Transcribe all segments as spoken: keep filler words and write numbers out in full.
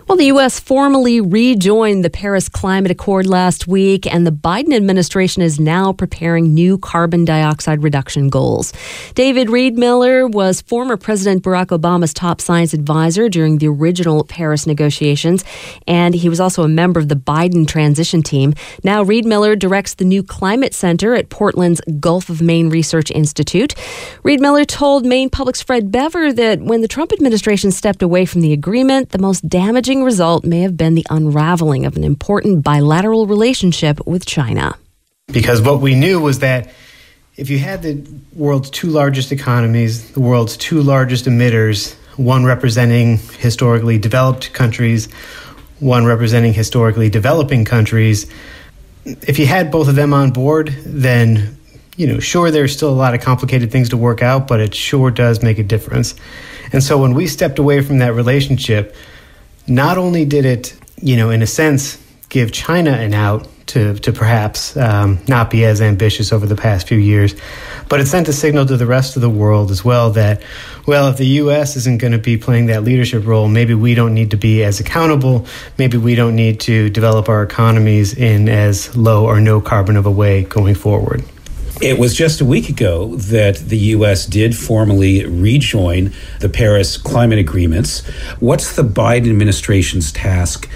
Well, the U S formally rejoined the Paris Climate Accord last week, and the Biden administration is now preparing new carbon dioxide reduction goals. David Riedmiller was former President Barack Obama's top science advisor during the original Paris negotiations, and he was also a member of the Biden transition team. Now, Riedmiller directs the new Climate Center at Portland's Gulf of Maine Research Institute. Riedmiller told Maine Public's Fred Bever that when the Trump administration stepped away from the agreement, the most damaging result may have been the unraveling of an important bilateral relationship with China. Because what we knew was that if you had the world's two largest economies, the world's two largest emitters, one representing historically developed countries, one representing historically developing countries, if you had both of them on board, then, you know, sure, there's still a lot of complicated things to work out, but it sure does make a difference. And so when we stepped away from that relationship, not only did it, you know, in a sense, give China an out to, to perhaps um, not be as ambitious over the past few years, but it sent a signal to the rest of the world as well that, well, if the U S isn't going to be playing that leadership role, maybe we don't need to be as accountable. Maybe we don't need to develop our economies in as low or no carbon of a way going forward. It was just a week ago that the U S did formally rejoin the Paris climate agreements. What's the Biden administration's task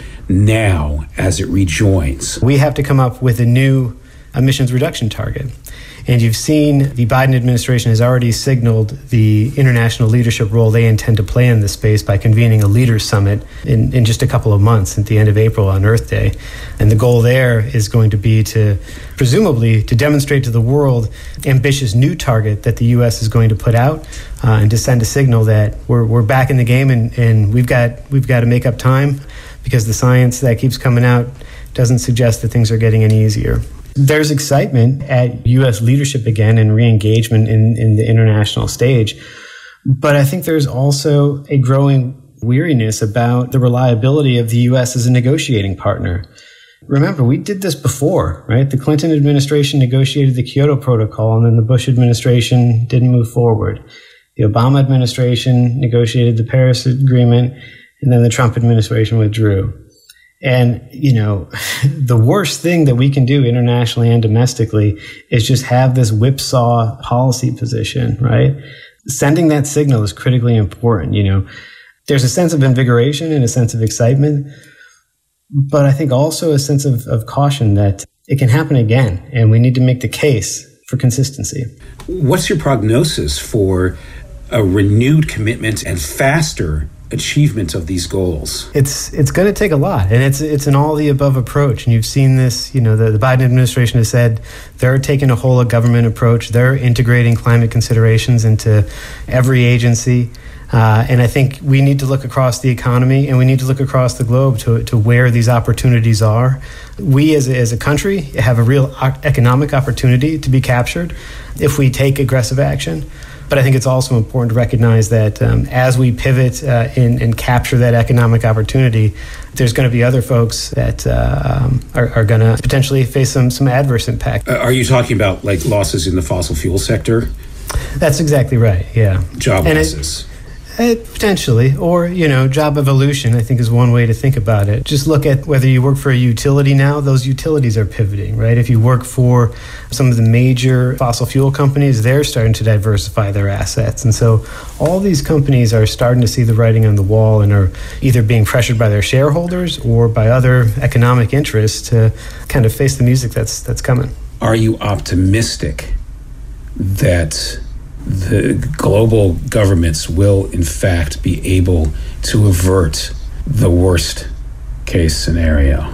now as it rejoins? We have to come up with a new emissions reduction target. And you've seen the Biden administration has already signaled the international leadership role they intend to play in this space by convening a leaders summit in, in just a couple of months at the end of April on Earth Day. And the goal there is going to be to, presumably, to demonstrate to the world ambitious new target that the U S is going to put out uh, and to send a signal that we're we're back in the game and, and we've got we've got to make up time because the science that keeps coming out doesn't suggest that things are getting any easier. There's excitement at U S leadership again and re-engagement in, in the international stage. But I think there's also a growing weariness about the reliability of the U S as a negotiating partner. Remember, we did this before, right? The Clinton administration negotiated the Kyoto Protocol, and then the Bush administration didn't move forward. The Obama administration negotiated the Paris Agreement, and then the Trump administration withdrew. And, you know, the worst thing that we can do internationally and domestically is just have this whipsaw policy position, right? Sending that signal is critically important. You know, there's a sense of invigoration and a sense of excitement, but I think also a sense of, of caution that it can happen again, and we need to make the case for consistency. What's your prognosis for a renewed commitment and faster achievement of these goals? It's it's going to take a lot, and it's it's an all the above approach. And you've seen this. You know, the, the Biden administration has said they're taking a whole of government approach. They're integrating climate considerations into every agency. Uh, and I think we need to look across the economy and we need to look across the globe to, to where these opportunities are. We as a, as a country have a real economic opportunity to be captured if we take aggressive action. But I think it's also important to recognize that um, as we pivot uh, in, and capture that economic opportunity, there's going to be other folks that uh, um, are, are going to potentially face some, some adverse impact. Uh, are you talking about like losses in the fossil fuel sector? That's exactly right, yeah. Job and losses. It, Uh, potentially, or, you know, job evolution, I think is one way to think about it. Just look at whether you work for a utility now, those utilities are pivoting, right? If you work for some of the major fossil fuel companies, they're starting to diversify their assets. And so all these companies are starting to see the writing on the wall and are either being pressured by their shareholders or by other economic interests to kind of face the music that's that's coming. Are you optimistic that the global governments will, in fact, be able to avert the worst case scenario?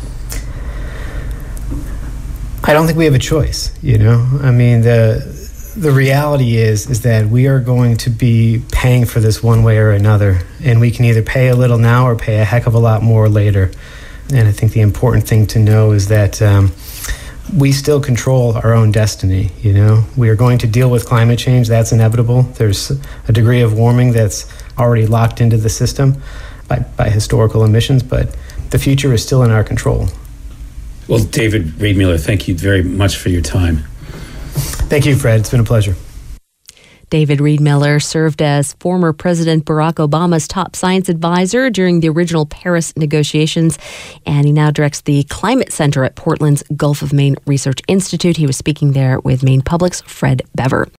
I don't think we have a choice, you know? I mean, the the reality is is that we are going to be paying for this one way or another, and we can either pay a little now or pay a heck of a lot more later. And I think the important thing to know is that um, we still control our own destiny, you know? We are going to deal with climate change. That's inevitable. There's a degree of warming that's already locked into the system by, by historical emissions, but the future is still in our control. Well, David Riedmiller, thank you very much for your time. Thank you, Fred. It's been a pleasure. David Reed Miller served as former President Barack Obama's top science advisor during the original Paris negotiations, and he now directs the Climate Center at Portland's Gulf of Maine Research Institute. He was speaking there with Maine Public's Fred Bever.